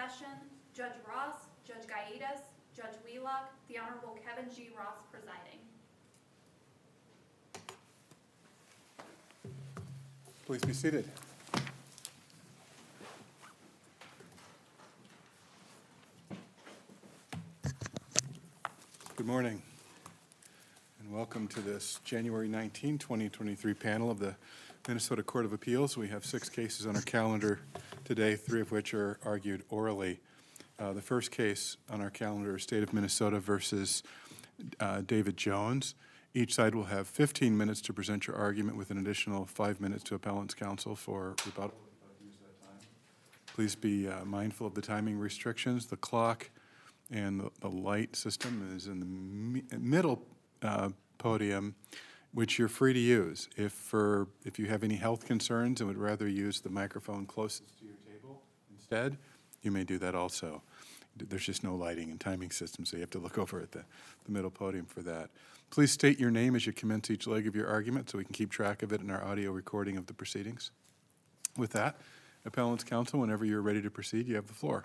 session, Judge Ross, Judge Gaitas, Judge Wheelock, the Honorable Kevin G. Ross presiding. Please be seated. Good morning, and welcome to this January 19, 2023 panel of the Minnesota Court of Appeals. We have 6 cases on our calendar today, 3 of which are argued orally. The first case on our calendar is State of Minnesota versus David Jones. Each side will have 15 minutes to present your argument with an additional 5 minutes to appellant's counsel for rebuttal. Please be mindful of the timing restrictions. The clock and the light system is in the middle podium, which you're free to use. If you have any health concerns and would rather use the microphone closest to your table instead, you may do that also. There's just no lighting and timing system, so you have to look over at the middle podium for that. Please state your name as you commence each leg of your argument so we can keep track of it in our audio recording of the proceedings. With that, appellant's counsel, whenever you're ready to proceed, you have the floor.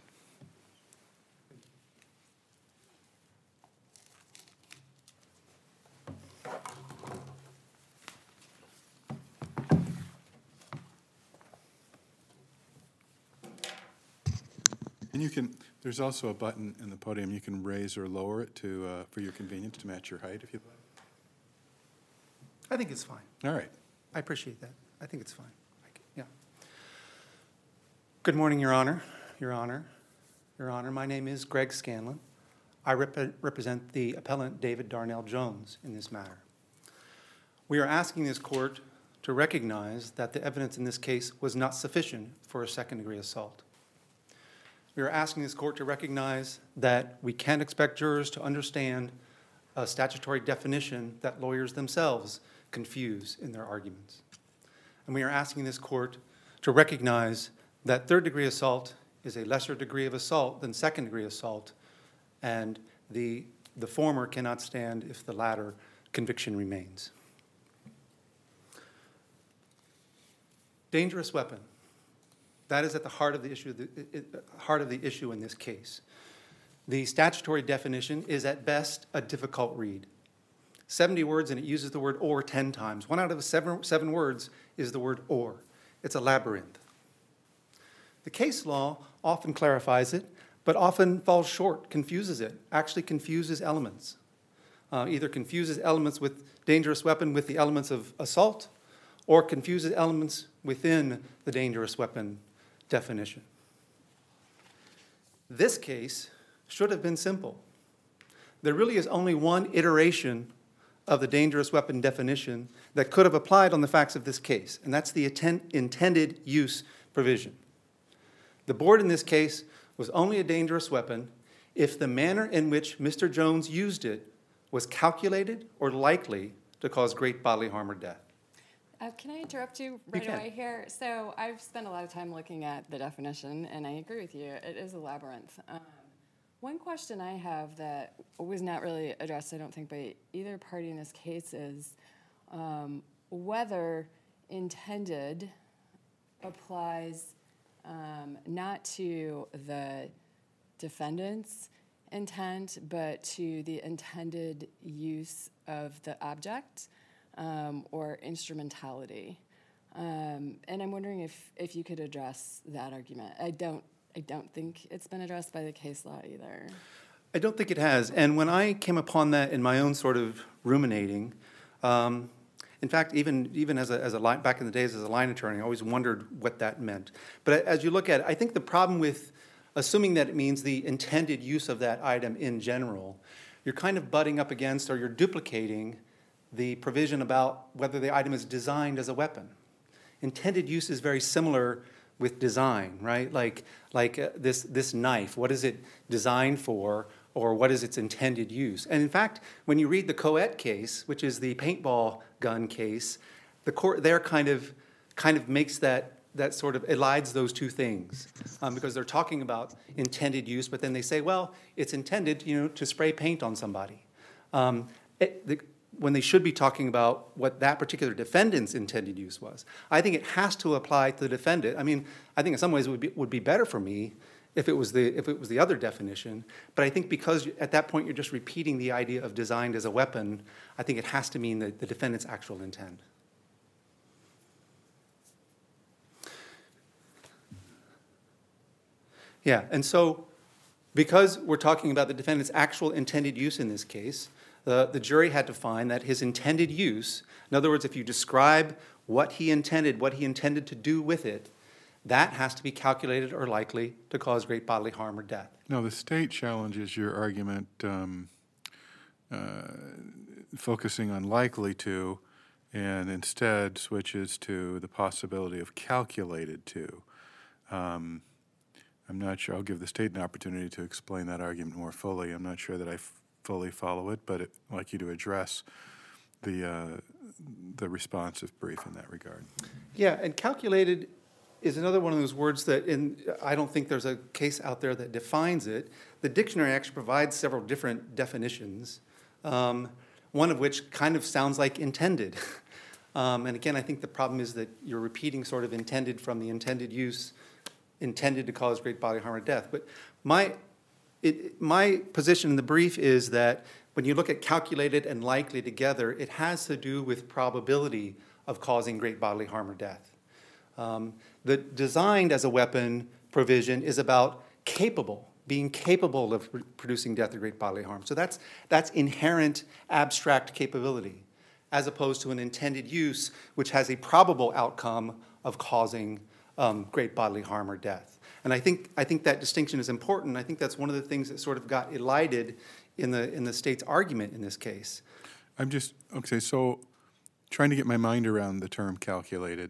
And there's also a button in the podium. You can raise or lower it for your convenience to match your height if you'd like. I think it's fine. All right. I appreciate that. I think it's fine. Yeah. Good morning, Your Honor. Your Honor. Your Honor, my name is Greg Scanlon. I represent the appellant David Darnell Jones in this matter. We are asking this court to recognize that the evidence in this case was not sufficient for a second-degree assault. We are asking this court to recognize that we can't expect jurors to understand a statutory definition that lawyers themselves confuse in their arguments. And we are asking this court to recognize that third-degree assault is a lesser degree of assault than second-degree assault, and the former cannot stand if the latter conviction remains. Dangerous weapon. That is at the heart of the issue in this case. The statutory definition is at best a difficult read. 70 words, and it uses the word or 10 times. 1 out of 7 words is the word or. It's a labyrinth. The case law often clarifies it, but often falls short, confuses it, actually confuses elements. Either confuses elements with dangerous weapon with the elements of assault, or confuses elements within the dangerous weapon definition. This case should have been simple. There really is only one iteration of the dangerous weapon definition that could have applied on the facts of this case, and that's the intended use provision. The board in this case was only a dangerous weapon if the manner in which Mr. Jones used it was calculated or likely to cause great bodily harm or death. Can I interrupt you right away here? So I've spent a lot of time looking at the definition, and I agree with you. It is a labyrinth. One question I have that was not really addressed, I don't think, by either party in this case is whether intended applies not to the defendant's intent, but to the intended use of the object. Or instrumentality. And I'm wondering if you could address that argument. I don't think it's been addressed by the case law either. I don't think it has. And when I came upon that in my own sort of ruminating, in fact, even as a line, back in the days as a line attorney, I always wondered what that meant. But as you look at it, I think the problem with assuming that it means the intended use of that item in general, you're kind of butting up against or you're duplicating the provision about whether the item is designed as a weapon. Intended use is very similar with design, right? Like this knife, what is it designed for, or what is its intended use? And in fact, when you read the Coet case, which is the paintball gun case, the court there kind of makes that sort of elides those two things because they're talking about intended use, but then they say, well, it's intended, to spray paint on somebody. When they should be talking about what that particular defendant's intended use was. I think it has to apply to the defendant. I mean, I think in some ways it would be better for me if it was the other definition. But I think because at that point you're just repeating the idea of designed as a weapon, I think it has to mean the defendant's actual intent. Yeah, and so because we're talking about the defendant's actual intended use in this case, the jury had to find that his intended use, in other words, if you describe what he intended to do with it, that has to be calculated or likely to cause great bodily harm or death. No, the state challenges your argument focusing on likely to, and instead switches to the possibility of calculated to. I'm not sure. I'll give the state an opportunity to explain that argument more fully. I'm not sure that I fully follow it, but I'd like you to address the responsive brief in that regard. Yeah, and calculated is another one of those words that I don't think there's a case out there that defines it. The dictionary actually provides several different definitions, one of which kind of sounds like intended. And again, I think the problem is that you're repeating sort of intended from the intended use, intended to cause great bodily harm or death. But my position in the brief is that when you look at calculated and likely together, it has to do with probability of causing great bodily harm or death. The designed as a weapon provision is about being capable of producing death or great bodily harm. So that's inherent abstract capability, as opposed to an intended use, which has a probable outcome of causing great bodily harm or death. And I think that distinction is important. I think that's one of the things that sort of got elided in the state's argument in this case. Okay, so trying to get my mind around the term calculated.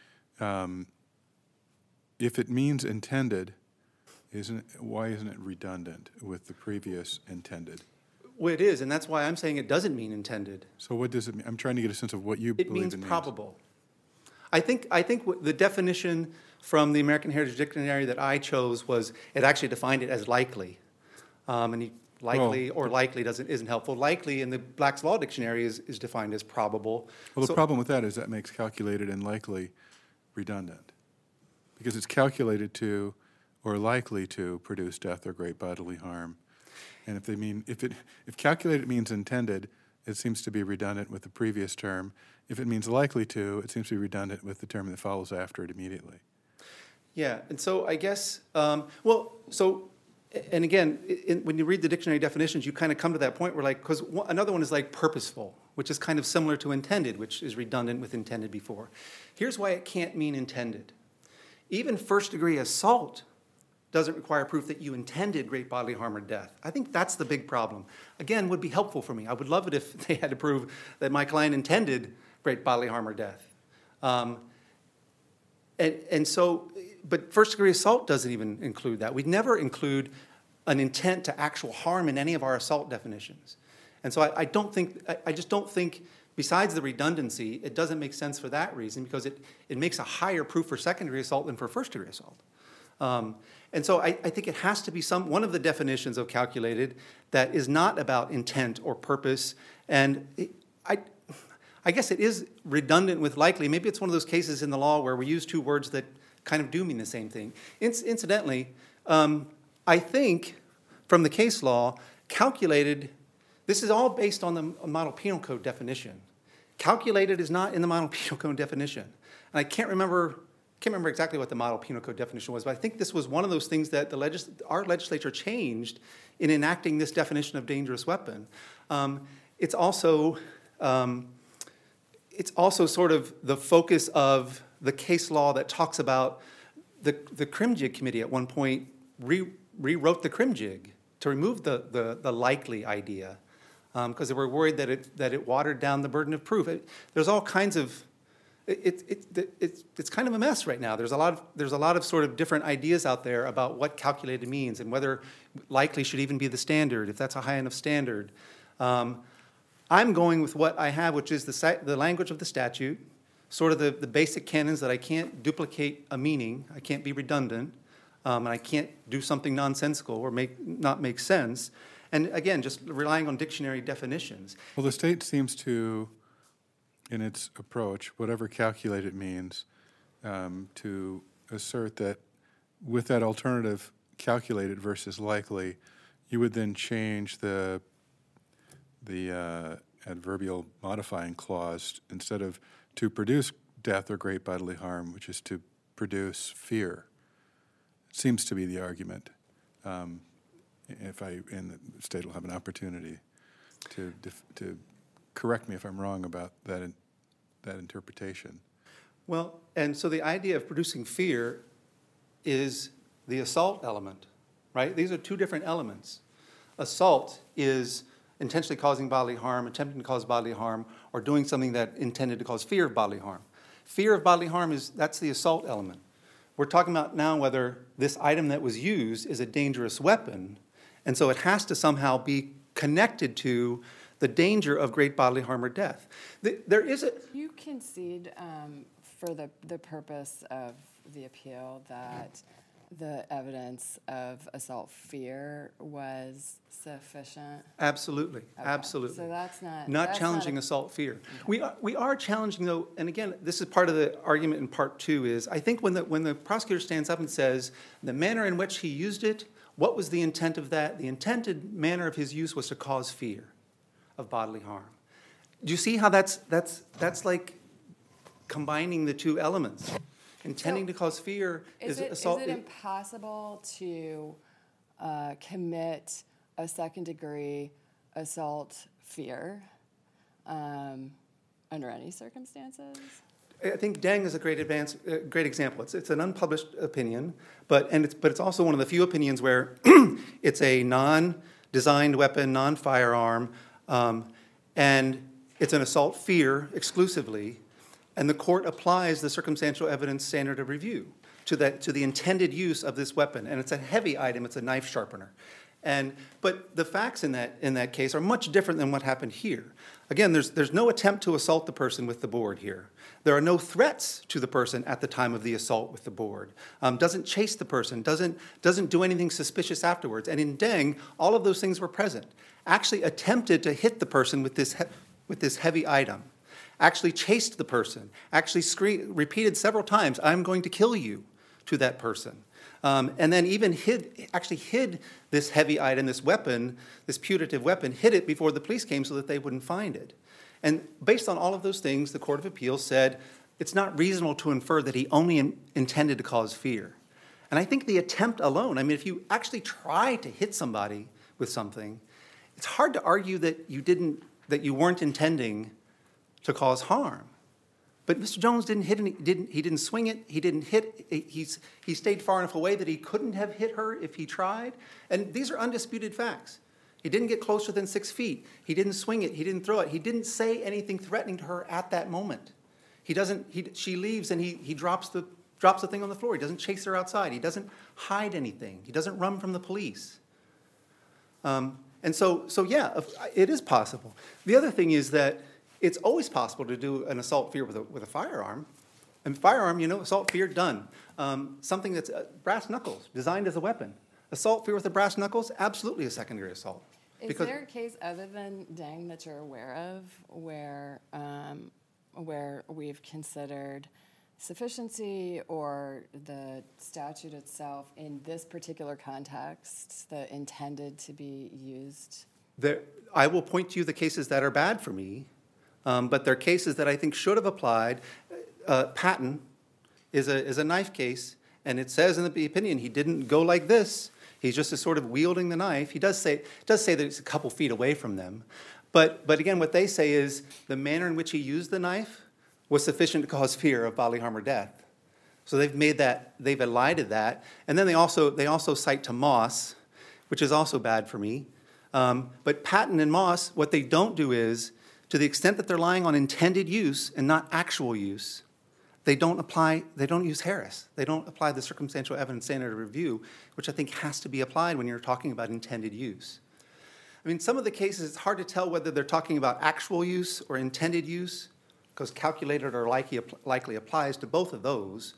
If it means intended, why isn't it redundant with the previous intended? Well, it is, and that's why I'm saying it doesn't mean intended. So what does it mean? I'm trying to get a sense of what you believe it means. It means probable. I think the definition from the American Heritage Dictionary that I chose was, it actually defined it as likely. Likely isn't helpful. Likely in the Black's Law Dictionary is defined as probable. Well, the problem with that is that makes calculated and likely redundant, because it's calculated to or likely to produce death or great bodily harm. And if calculated means intended, it seems to be redundant with the previous term. If it means likely to, it seems to be redundant with the term that follows after it immediately. Yeah, and so I guess, and again, when you read the dictionary definitions, you kind of come to that point where, because another one is like purposeful, which is kind of similar to intended, which is redundant with intended before. Here's why it can't mean intended. Even first-degree assault doesn't require proof that you intended great bodily harm or death. I think that's the big problem. Again, would be helpful for me. I would love it if they had to prove that my client intended great bodily harm or death. But first-degree assault doesn't even include that. We'd never include an intent to actual harm in any of our assault definitions. And so I just don't think, besides the redundancy, it doesn't make sense for that reason, because it makes a higher proof for second-degree assault than for first-degree assault. And so I think it has to be one of the definitions of calculated that is not about intent or purpose. And I guess it is redundant with likely. Maybe it's one of those cases in the law where we use two words that kind of do mean the same thing. Incidentally, I think from the case law, calculated, this is all based on the Model Penal Code definition. Calculated is not in the Model Penal Code definition. And I can't remember exactly what the Model Penal Code definition was, but I think this was one of those things that our legislature changed in enacting this definition of dangerous weapon. It's also sort of the focus of the case law that talks about the Crimjig Committee at one point rewrote the Crimjig to remove the likely idea, because they were worried that it watered down the burden of proof. There's all kinds of it's kind of a mess right now. There's a lot of sort of different ideas out there about what calculated means and whether likely should even be the standard, if that's a high enough standard. I'm going with what I have, which is the language of the statute, sort of the basic canons that I can't duplicate a meaning, I can't be redundant, and I can't do something nonsensical or not make sense. And again, just relying on dictionary definitions. Well, the state seems to, in its approach, whatever calculated means, to assert that with that alternative calculated versus likely, you would then change the adverbial modifying clause instead of to produce death or great bodily harm, which is to produce fear. Seems to be the argument. If and the state will have an opportunity to correct me if I'm wrong about that interpretation. Well, and so the idea of producing fear is the assault element, right? These are two different elements. Assault is intentionally causing bodily harm, attempting to cause bodily harm, or doing something that intended to cause fear of bodily harm. Fear of bodily harm that's the assault element. We're talking about now whether this item that was used is a dangerous weapon, and so it has to somehow be connected to the danger of great bodily harm or death. There is a... You concede for the purpose of the appeal that the evidence of assault fear was sufficient? Absolutely, Okay. absolutely. So that's not... Not that's challenging not assault fear. We are challenging, though, and again, this is part of the argument in part two, is I think when the prosecutor stands up and says the manner in which he used it, what was the intent of that? The intended manner of his use was to cause fear of bodily harm. Do you see how that's like combining the two elements? Intending to cause fear is assault. Is it impossible to commit a second-degree assault fear under any circumstances? I think Deng is a great example. It's an unpublished opinion, but it's also one of the few opinions where it's a non-designed weapon, non-firearm, and it's an assault fear exclusively, and the court applies the circumstantial evidence standard of review to the intended use of this weapon, and it's a heavy item. It's a knife sharpener. But the facts in that case are much different than what happened here. Again, there's no attempt to assault the person with the board here. There are no threats to the person at the time of the assault with the board. Doesn't chase the person, doesn't do anything suspicious afterwards. And in Deng, all of those things were present. Actually attempted to hit the person with this heavy item. Actually chased the person. Actually repeated several times, "I'm going to kill you," to that person. And then even hid this heavy item, this weapon, this putative weapon, hid it before the police came so that they wouldn't find it. And based on all of those things, the Court of Appeals said it's not reasonable to infer that he only intended to cause fear. And I think the attempt alone, I mean, if you actually try to hit somebody with something, it's hard to argue that you weren't intending to cause harm. But Mr. Jones didn't hit any, he didn't swing it, he didn't hit, he stayed far enough away that he couldn't have hit her if he tried. And these are undisputed facts. He didn't get closer than 6 feet. He didn't swing it, he didn't throw it. He didn't say anything threatening to her at that moment. She leaves and he drops the thing on the floor. He doesn't chase her outside. He doesn't hide anything. He doesn't run from the police. And so yeah, it is possible. The other thing is that it's always possible to do an assault fear with a firearm. And firearm, assault fear, done. Something that's brass knuckles, designed as a weapon. Assault fear with the brass knuckles, absolutely a secondary assault. Is there a case other than Deng that you're aware of where we've considered sufficiency or the statute itself in this particular context that intended to be used? I will point to you the cases that are bad for me. But there are cases that I think should have applied. Patton is a knife case, and it says in the opinion he didn't go like this. He's just sort of wielding the knife. He does say that it's a couple feet away from them. But again, what they say is the manner in which he used the knife was sufficient to cause fear of bodily harm or death. So they've elided that. And then they also cite to Moss, which is also bad for me. But Patton and Moss, what they don't do is, to the extent that they're relying on intended use and not actual use, they don't use Harris. They don't apply the circumstantial evidence standard of review, which I think has to be applied when you're talking about intended use. I mean, some of the cases, it's hard to tell whether they're talking about actual use or intended use, because calculated or likely applies to both of those.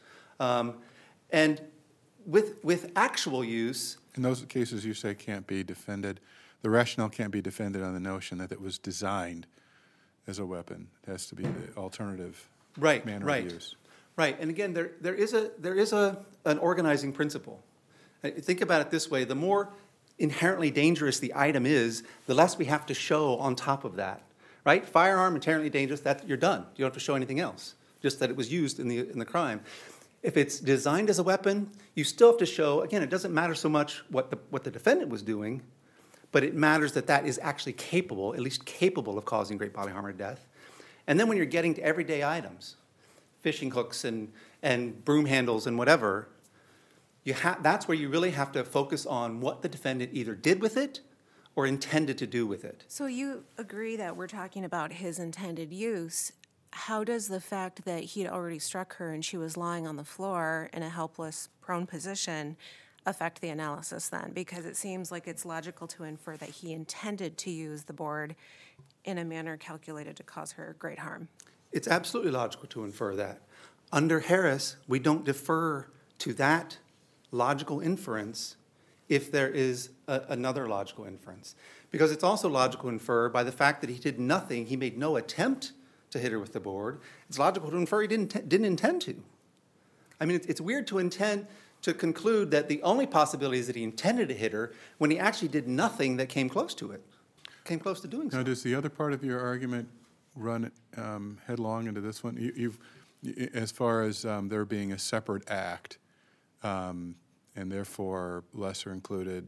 And with actual use... In those cases you say can't be defended, the rationale can't be defended on the notion that it was designed as a weapon. It has to be the alternative manner of use. Right, and again, there is an organizing principle, Think about it this way, the more inherently dangerous the item is, the less we have to show on top of that, right? Firearm, inherently dangerous, that you're done. You don't have to show anything else, just that it was used in the crime. If it's designed as a weapon, you still have to show, again, it doesn't matter so much what the defendant was doing, but it matters that that is actually capable, at least capable of causing great bodily harm or death. And then when you're getting to everyday items, fishing hooks and broom handles and whatever, that's where you really have to focus on what the defendant either did with it or intended to do with it. So you agree that we're talking about his intended use. How does the fact that he'd already struck her and she was lying on the floor in a helpless, prone position affect the analysis then? Because it seems like it's logical to infer that he intended to use the board in a manner calculated to cause her great harm. It's absolutely logical to infer that. Under Harris, we don't defer to that logical inference if there is another logical inference. Because it's also logical to infer by the fact that he did nothing, he made no attempt to hit her with the board. It's logical to infer he didn't intend to. I mean, it's weird to conclude that the only possibility is that he intended to hit her when he actually did nothing that came close to it, came close to doing so. Now, does the other part of your argument run headlong into this one? As far as there being a separate act, and therefore lesser included,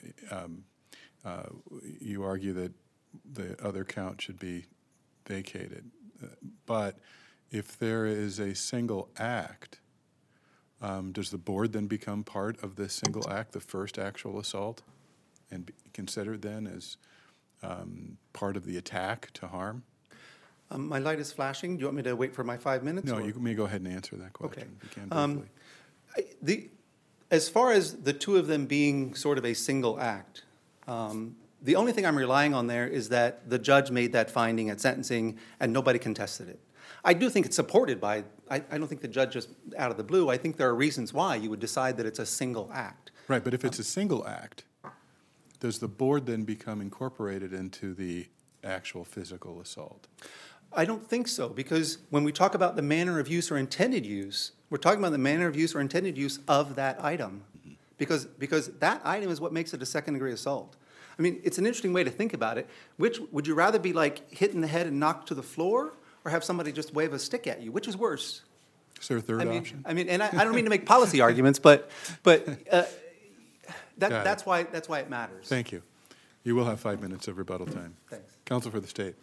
you argue that the other count should be vacated. But if there is a single act, does the board then become part of this single act, the first actual assault, and be considered then as part of the attack to harm? My light is flashing. Do you want me to wait for my 5 minutes? No, or? you may go ahead and answer that question. Okay. If you can briefly. As far as the two of them being sort of a single act, the only thing I'm relying on there is that the judge made that finding at sentencing and nobody contested it. I do think it's supported by, I don't think the judge just out of the blue, I think there are reasons why you would decide that it's a single act. Right, but if it's a single act, does the board then become incorporated into the actual physical assault? I don't think so, because when we talk about the manner of use or intended use, we're talking about the manner of use or intended use of that item, because that item is what makes it a second-degree assault. I mean, it's an interesting way to think about it. Which would you rather be like hit in the head and knocked to the floor, or have somebody just wave a stick at you? Which is worse? Is there a third option? I mean, and I don't mean to make policy arguments, but that's why it matters. Thank you. You will have 5 minutes of rebuttal time. Thanks. Counsel for the state.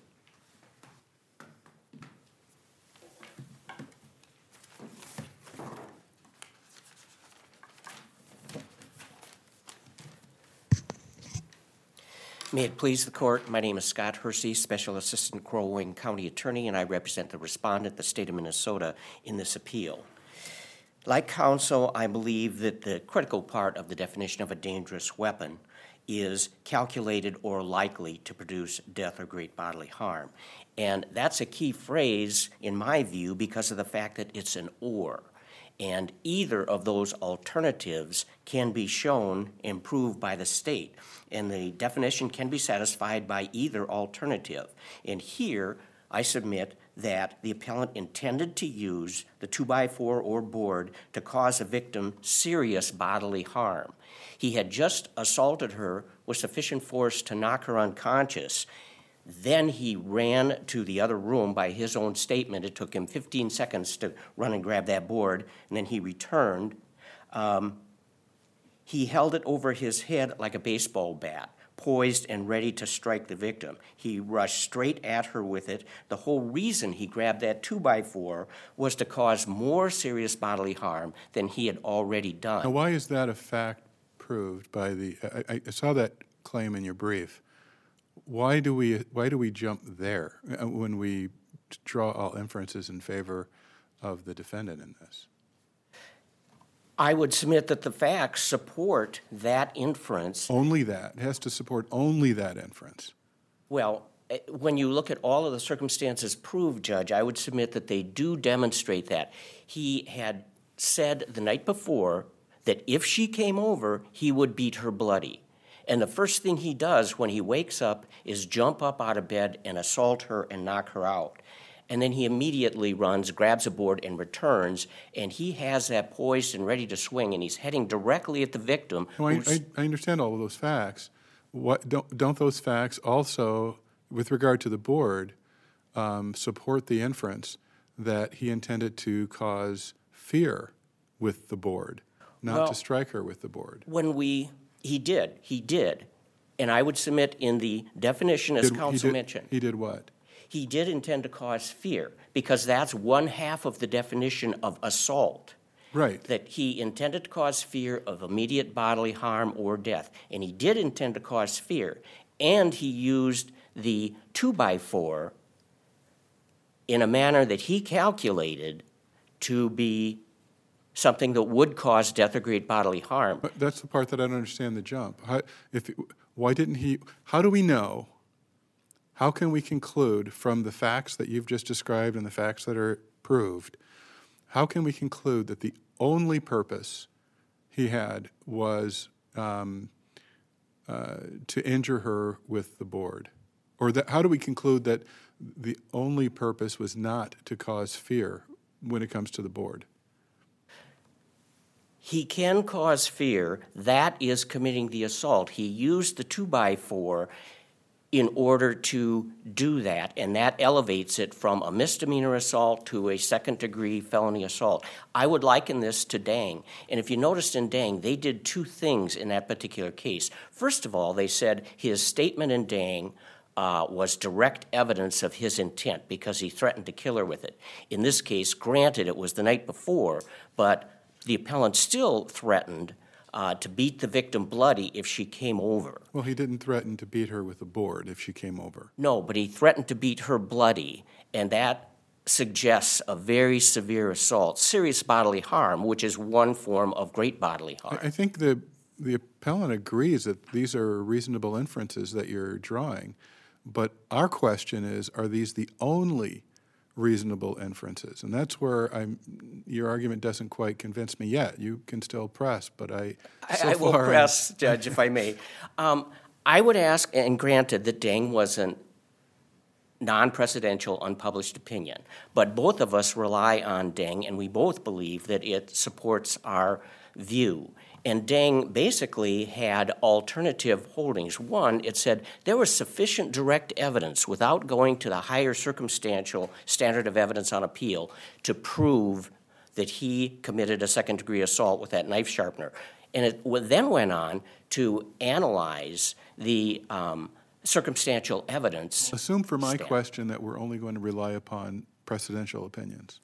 May it please the court, my name is Scott Hersey, Special Assistant Crow Wing County Attorney, and I represent the respondent, the state of Minnesota, in this appeal. Like counsel, I believe that the critical part of the definition of a dangerous weapon is calculated or likely to produce death or great bodily harm. And that's a key phrase, in my view, because of the fact that it's an or. And either of those alternatives can be shown and proved by the state. And the definition can be satisfied by either alternative. And here, I submit that the appellant intended to use the 2x4 or board to cause a victim serious bodily harm. He had just assaulted her with sufficient force to knock her unconscious. Then he ran to the other room. By his own statement, it took him 15 seconds to run and grab that board, and then he returned. He held it over his head like a baseball bat, poised and ready to strike the victim. He rushed straight at her with it. The whole reason he grabbed that 2x4 was to cause more serious bodily harm than he had already done. Now, why is that a fact proved by the, I saw that claim in your brief. Why do we jump there when we draw all inferences in favor of the defendant in this? I would submit that the facts support that inference. Only that. It has to support only that inference. Well, when you look at all of the circumstances proved, Judge, I would submit that they do demonstrate that. He had said the night before that if she came over, he would beat her bloody. And the first thing he does when he wakes up is jump up out of bed and assault her and knock her out. and then he immediately runs, grabs a board, and returns, and he has that poised and ready to swing, and he's heading directly at the victim. No, I understand all of those facts. Don't those facts also, with regard to the board, support the inference that he intended to cause fear with the board, not to strike her with the board? He did. And I would submit in the definition, as counsel mentioned. He did what? He did intend to cause fear, because that's one half of the definition of assault. Right. That he intended to cause fear of immediate bodily harm or death. And he did intend to cause fear. And he used the 2x4 in a manner that he calculated to be something that would cause death or great bodily harm. But that's the part that I don't understand the jump. How do we know, how can we conclude from the facts that you've just described and the facts that are proved, how can we conclude that the only purpose he had was to injure her with the board? Or how do we conclude that the only purpose was not to cause fear when it comes to the board? He can cause fear. That is committing the assault. He used the 2x4 in order to do that, and that elevates it from a misdemeanor assault to a second-degree felony assault. I would liken this to Dang. And if you noticed in Dang, they did two things in that particular case. First of all, they said his statement in Dang was direct evidence of his intent because he threatened to kill her with it. In this case, granted, it was the night before, but the appellant still threatened to beat the victim bloody if she came over. Well, he didn't threaten to beat her with a board if she came over. No, but he threatened to beat her bloody, and that suggests a very severe assault, serious bodily harm, which is one form of great bodily harm. I think the appellant agrees that these are reasonable inferences that you're drawing, but our question is, are these the only reasonable inferences? And that's where your argument doesn't quite convince me yet. You can still press, but I will press, Judge, if I may. I would ask, and granted that Dang wasn't non-precedential, unpublished opinion, but both of us rely on Dang, and we both believe that it supports our view. And Dang basically had alternative holdings. One, it said there was sufficient direct evidence without going to the higher circumstantial standard of evidence on appeal to prove that he committed a second-degree assault with that knife sharpener. And it then went on to analyze the circumstantial evidence. Assume for my question that we're only going to rely upon precedential opinions.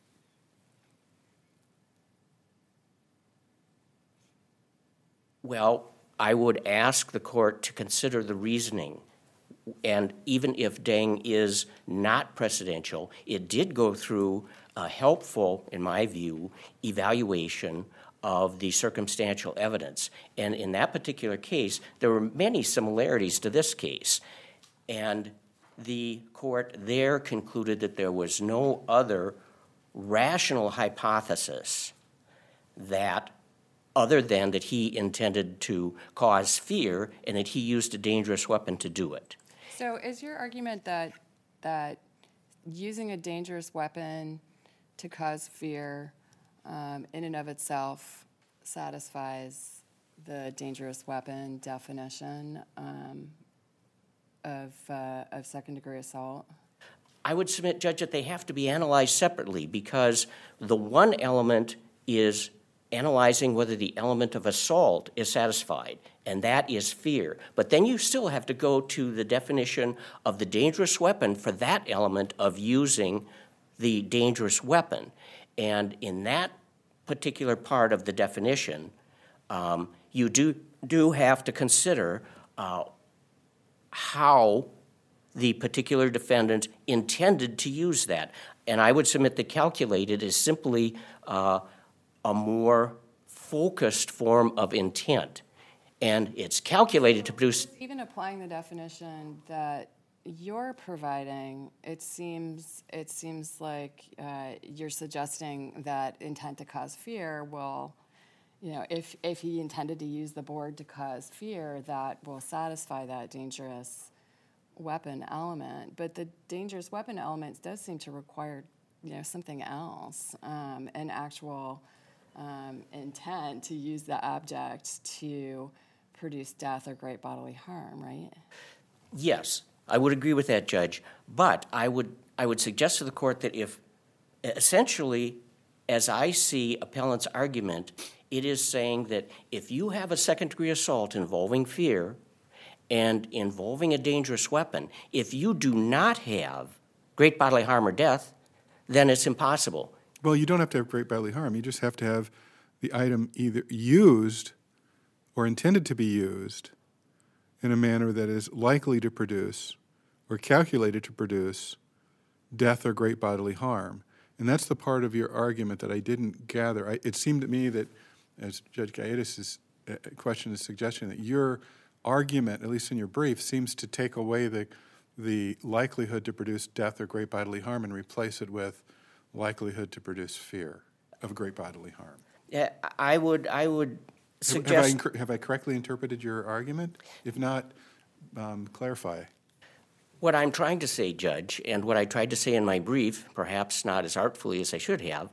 Well, I would ask the court to consider the reasoning. And even if Dang is not precedential, it did go through a helpful, in my view, evaluation of the circumstantial evidence. And in that particular case, there were many similarities to this case. And the court there concluded that there was no other rational hypothesis that other than that he intended to cause fear and that he used a dangerous weapon to do it. So is your argument that using a dangerous weapon to cause fear in and of itself satisfies the dangerous weapon definition of second-degree assault? I would submit, Judge, that they have to be analyzed separately because the one element is analyzing whether the element of assault is satisfied, and that is fear. But then you still have to go to the definition of the dangerous weapon for that element of using the dangerous weapon. And in that particular part of the definition, you do have to consider how the particular defendant intended to use that. And I would submit that calculated is simply a more focused form of intent. And it's calculated to produce... Even applying the definition that you're providing, it seems like you're suggesting that intent to cause fear will, if he intended to use the board to cause fear, that will satisfy that dangerous weapon element, but the dangerous weapon element does seem to require, something else, an actual intent to use the object to produce death or great bodily harm, right? Yes, I would agree with that, Judge. But I would suggest to the court that if, essentially, as I see appellant's argument, it is saying that if you have a second-degree assault involving fear and involving a dangerous weapon, if you do not have great bodily harm or death, then it's impossible. Well, you don't have to have great bodily harm. You just have to have the item either used or intended to be used in a manner that is likely to produce or calculated to produce death or great bodily harm. And that's the part of your argument that I didn't gather. It seemed to me that, as Judge Gaius' question is suggesting, that your argument, at least in your brief, seems to take away the likelihood to produce death or great bodily harm and replace it with likelihood to produce fear of great bodily harm. Yeah, I would suggest... Have I correctly interpreted your argument? If not, clarify. What I'm trying to say, Judge, and what I tried to say in my brief, perhaps not as artfully as I should have,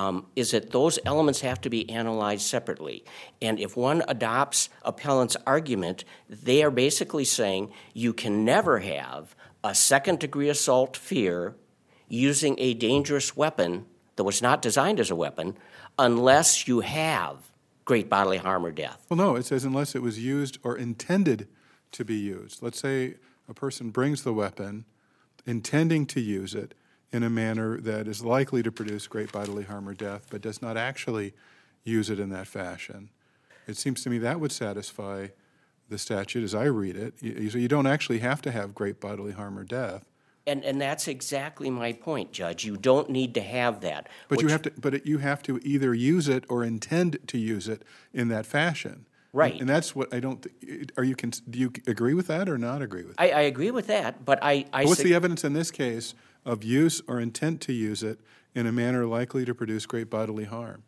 is that those elements have to be analyzed separately. And if one adopts appellant's argument, they are basically saying you can never have a second-degree assault fear using a dangerous weapon that was not designed as a weapon unless you have great bodily harm or death. Well, no, it says unless it was used or intended to be used. Let's say a person brings the weapon intending to use it in a manner that is likely to produce great bodily harm or death, but does not actually use it in that fashion. It seems to me that would satisfy the statute as I read it. So you don't actually have to have great bodily harm or death. And that's exactly my point, Judge. You don't need to have that. But you have to either use it or intend to use it in that fashion. Right. And that's what I don't. Do you agree with that or not agree with that? I agree with that, but What's the evidence in this case of use or intent to use it in a manner likely to produce great bodily harm?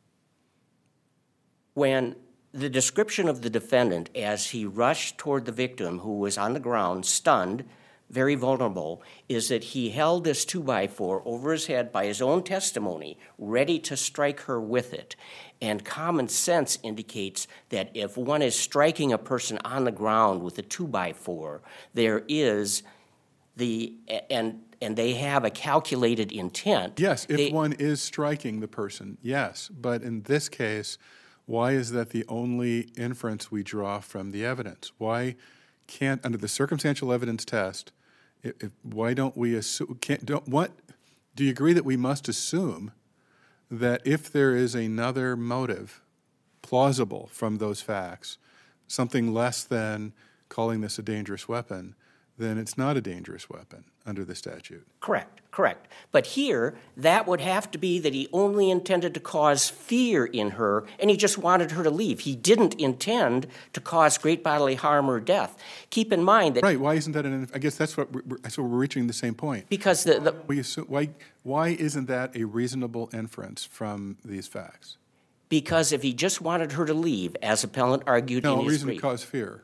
When the description of the defendant as he rushed toward the victim who was on the ground, stunned, very vulnerable, is that he held this 2x4 over his head by his own testimony, ready to strike her with it. And common sense indicates that if one is striking a person on the ground with a 2x4, there is and they have a calculated intent. Yes, if one is striking the person, yes. But in this case, why is that the only inference we draw from the evidence? Why can't, under the circumstantial evidence test, why don't we assume, do you agree that we must assume that if there is another motive plausible from those facts, something less than calling this a dangerous weapon, then it's not a dangerous weapon under the statute? Correct. But here, that would have to be that he only intended to cause fear in her, and he just wanted her to leave. He didn't intend to cause great bodily harm or death. Keep in mind that... Right, why isn't that I guess that's what we're reaching the same point. Because why isn't that a reasonable inference from these facts? Because if he just wanted her to leave, as appellant argued in his brief... No, reason to cause fear.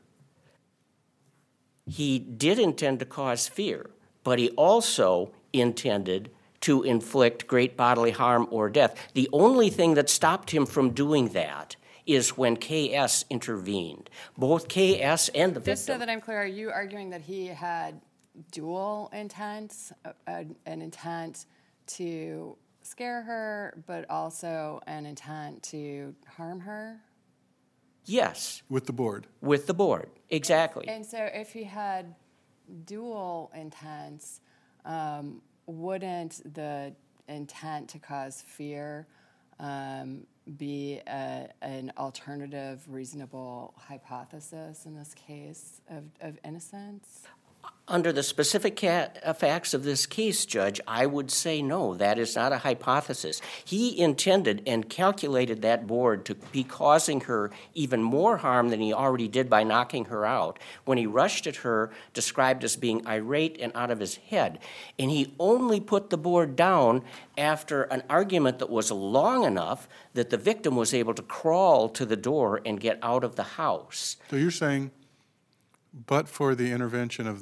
He did intend to cause fear, but he also intended to inflict great bodily harm or death. The only thing that stopped him from doing that is when K.S. intervened. Both K.S. and the victim... Just so that I'm clear, are you arguing that he had dual intents, an intent to scare her, but also an intent to harm her? Yes. With the board? With the board, exactly. And so if he had dual intents, wouldn't the intent to cause fear be an alternative reasonable hypothesis in this case of innocence? Under the specific facts of this case, Judge, I would say no, that is not a hypothesis. He intended and calculated that board to be causing her even more harm than he already did by knocking her out when he rushed at her, described as being irate and out of his head. And he only put the board down after an argument that was long enough that the victim was able to crawl to the door and get out of the house. So you're saying, but for the intervention of the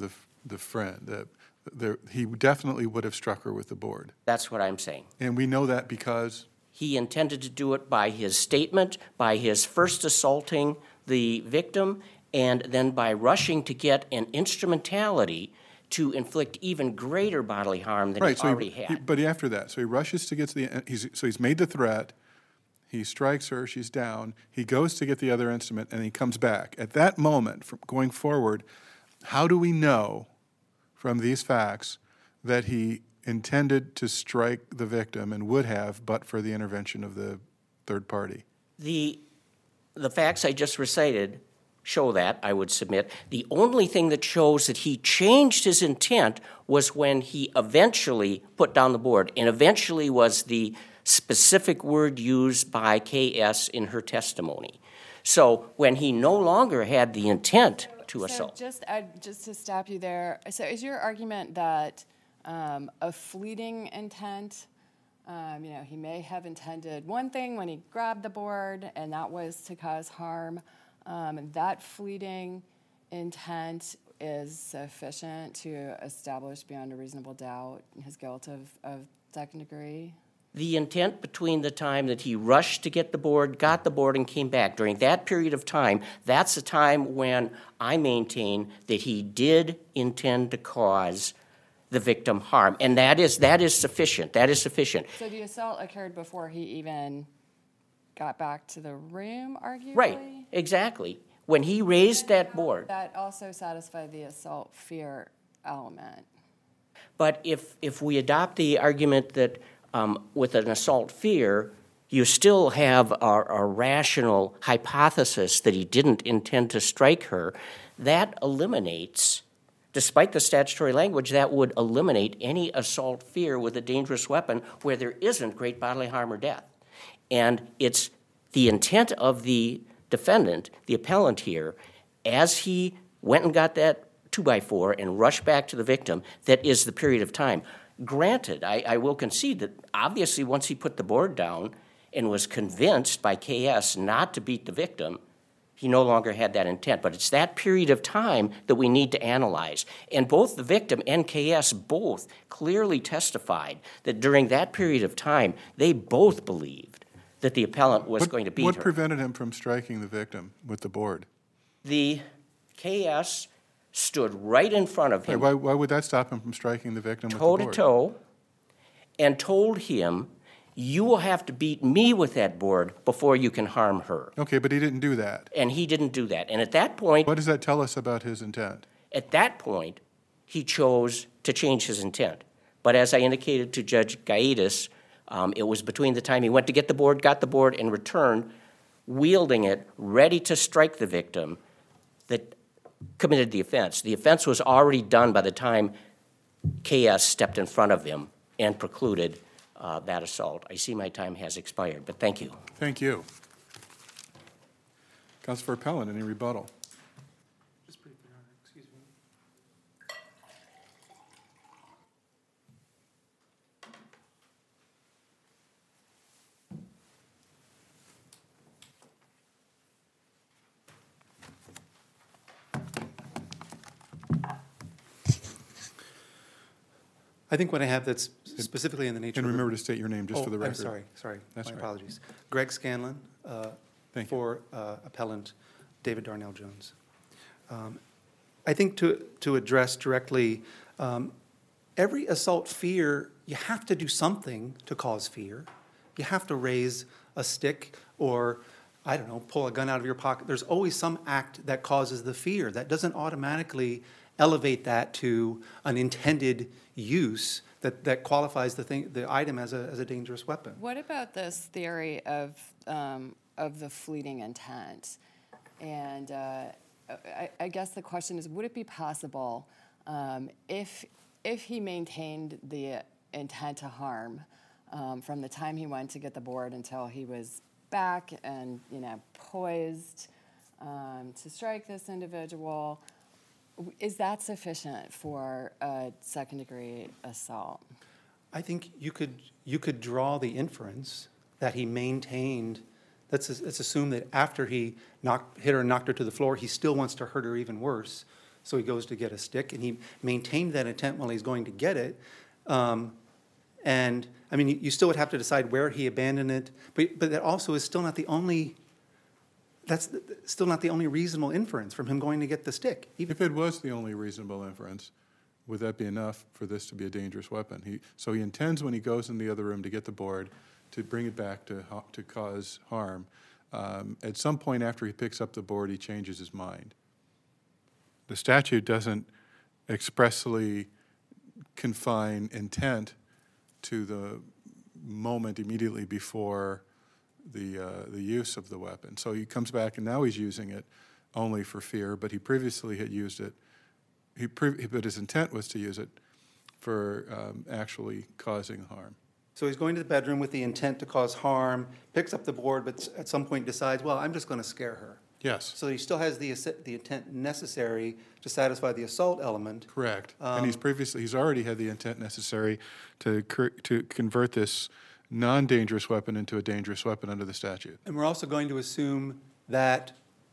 the friend. He definitely would have struck her with the board. That's what I'm saying. And we know that because, He intended to do it by his statement, by his first assaulting the victim, and then by rushing to get an instrumentality to inflict even greater bodily harm than right, he already had. but after that, so he rushes to get to he's made the threat, he strikes her, she's down, he goes to get the other instrument, and he comes back. At that moment, from going forward, how do we know from these facts that he intended to strike the victim and would have, but for the intervention of the third party? The facts I just recited show that, I would submit. The only thing that shows that he changed his intent was when he eventually put down the board, and eventually was the specific word used by K.S. in her testimony. So when he no longer had the intent to assault. So just to stop you there, so is your argument that a fleeting intent, he may have intended one thing when he grabbed the board, and that was to cause harm, that fleeting intent is sufficient to establish beyond a reasonable doubt his guilt of second degree? The intent between the time that he rushed to get the board, got the board, and came back, during that period of time, that's the time when I maintain that he did intend to cause the victim harm. And that is sufficient. That is sufficient. So the assault occurred before he even got back to the room, arguably? Right, exactly. When he raised that board. That also satisfied the assault fear element. But if we adopt the argument that with an assault fear, you still have a rational hypothesis that he didn't intend to strike her, that eliminates, despite the statutory language, that would eliminate any assault fear with a dangerous weapon where there isn't great bodily harm or death. And it's the intent of the defendant, the appellant here, as he went and got that 2x4 and rushed back to the victim, that is the period of time. Granted, I will concede that obviously once he put the board down and was convinced by KS not to beat the victim, he no longer had that intent. But it's that period of time that we need to analyze. And both the victim and KS both clearly testified that during that period of time, they both believed that the appellant was going to beat her. What prevented him from striking the victim with the board? The KS stood right in front of him, Why would that stop him from striking the victim with the toe board? to toe, and told him, "You will have to beat me with that board before you can harm her." Okay, but he didn't do that. And he didn't do that. And at that point, What does that tell us about his intent? he chose to change his intent. But as I indicated to Judge Gaitis, it was between the time he went to get the board, got the board, and returned, wielding it, ready to strike the victim, that committed the offense. The offense was already done by the time KS stepped in front of him and precluded that assault. I see my time has expired, but thank you. Thank you. Counsel for Appellant, any rebuttal? Just briefly, Your Honor, excuse me. I think what I have that's specifically in the nature And of... remember to state your name just for the record. I'm sorry. That's My right. apologies. Greg Scanlon Thank you. for appellant David Darnell Jones. I think to address directly, every assault fear, you have to do something to cause fear. You have to raise a stick or, I don't know, pull a gun out of your pocket. There's always some act that causes the fear. That doesn't automatically elevate that to an intended use that qualifies the item as a dangerous weapon. What about this theory of the fleeting intent? And I guess the question is, would it be possible if he maintained the intent to harm from the time he went to get the board until he was back and poised to strike this individual? Is that sufficient for a second-degree assault? I think you could draw the inference that he maintained. Let's assume that after he hit her and knocked her to the floor, he still wants to hurt her even worse. So he goes to get a stick, and he maintained that intent while he's going to get it. And, I mean, you still would have to decide where he abandoned it, but that also is still not the only, that's still not the only reasonable inference from him going to get the stick. If it was the only reasonable inference, would that be enough for this to be a dangerous weapon? So he intends when he goes in the other room to get the board, to bring it back to cause harm. At some point after he picks up the board, he changes his mind. The statute doesn't expressly confine intent to the moment immediately before the use of the weapon. So he comes back and now he's using it only for fear, but he previously had used it, but his intent was to use it for actually causing harm. So he's going to the bedroom with the intent to cause harm, picks up the board, but at some point decides, well, I'm just going to scare her. Yes, So he still has the intent necessary to satisfy the assault element. correct. And he's already had the intent necessary to convert this non-dangerous weapon into a dangerous weapon under the statute. And we're also going to assume that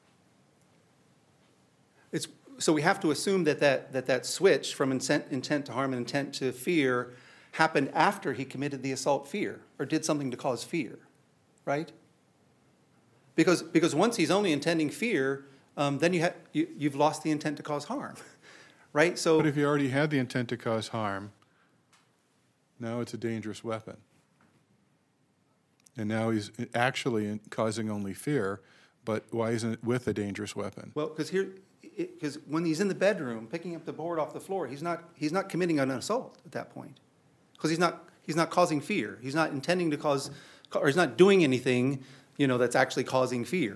so we have to assume that switch from intent to harm and intent to fear happened after he committed the assault fear or did something to cause fear, right? Because once he's only intending fear, then you've lost the intent to cause harm, right? So, But if he already had the intent to cause harm, now it's a dangerous weapon. And now he's actually causing only fear, but why isn't it with a dangerous weapon? well, because when he's in the bedroom picking up the board off the floor, he's not committing an assault at that point, because he's not causing fear. He's not intending to cause, or he's not doing anything, that's actually causing fear.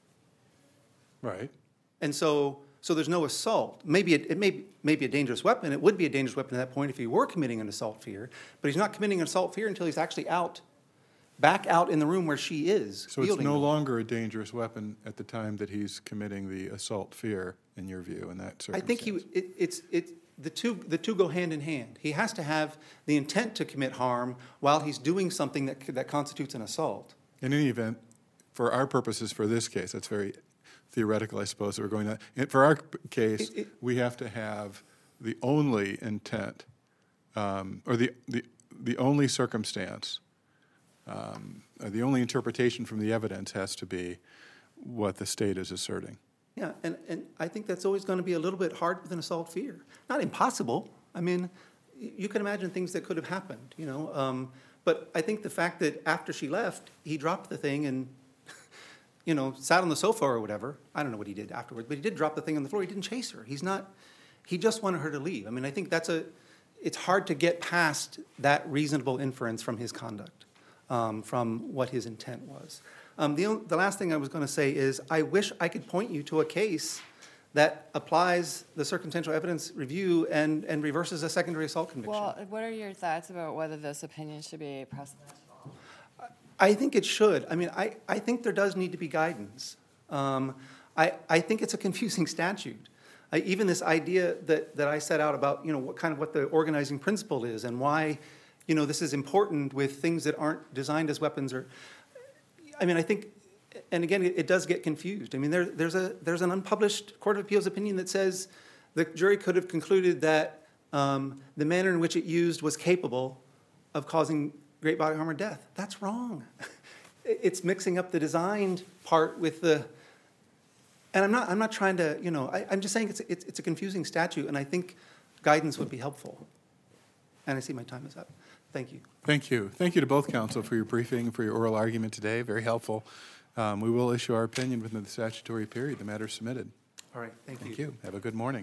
Right. And so there's no assault. Maybe it may be a dangerous weapon. It would be a dangerous weapon at that point if he were committing an assault fear, but he's not committing an assault fear until he's actually back out in the room where she is. So it's wielding no it. longer a dangerous weapon at the time that he's committing the assault fear, in your view, in that I circumstance? think the two go hand in hand. He has to have the intent to commit harm while he's doing something that constitutes an assault. In any event, for our purposes for this case, that's very theoretical, I suppose, that we're going to. For our case, we have to have the only intent, or the only circumstance, or the only interpretation from the evidence has to be what the state is asserting. Yeah, and I think that's always going to be a little bit hard with an assault fear. Not impossible. I mean, you can imagine things that could have happened, But I think the fact that after she left, he dropped the thing and, sat on the sofa or whatever. I don't know what he did afterwards, but he did drop the thing on the floor. He didn't chase her. He just wanted her to leave. I mean, I think it's hard to get past that reasonable inference from his conduct, from what his intent was. The last thing I was going to say is I wish I could point you to a case that applies the circumstantial evidence review and reverses a secondary assault conviction. Well, what are your thoughts about whether this opinion should be precedential? I think it should. I mean, I think there does need to be guidance. I think it's a confusing statute. Even this idea that I set out about, what the organizing principle is and why, this is important with things that aren't designed as weapons I think, and again, it does get confused. I mean, there's an unpublished Court of Appeals opinion that says the jury could have concluded that the manner in which it used was capable of causing great bodily harm or death. That's wrong. It's mixing up the designed part with and I'm not trying to, I'm just saying it's a confusing statute, and I think guidance would be helpful. And I see my time is up. Thank you. Thank you. Thank you to both counsel for your briefing, for your oral argument today. Very helpful. We will issue our opinion within the statutory period. The matter is submitted. All right. Thank you. Thank you. Have a good morning.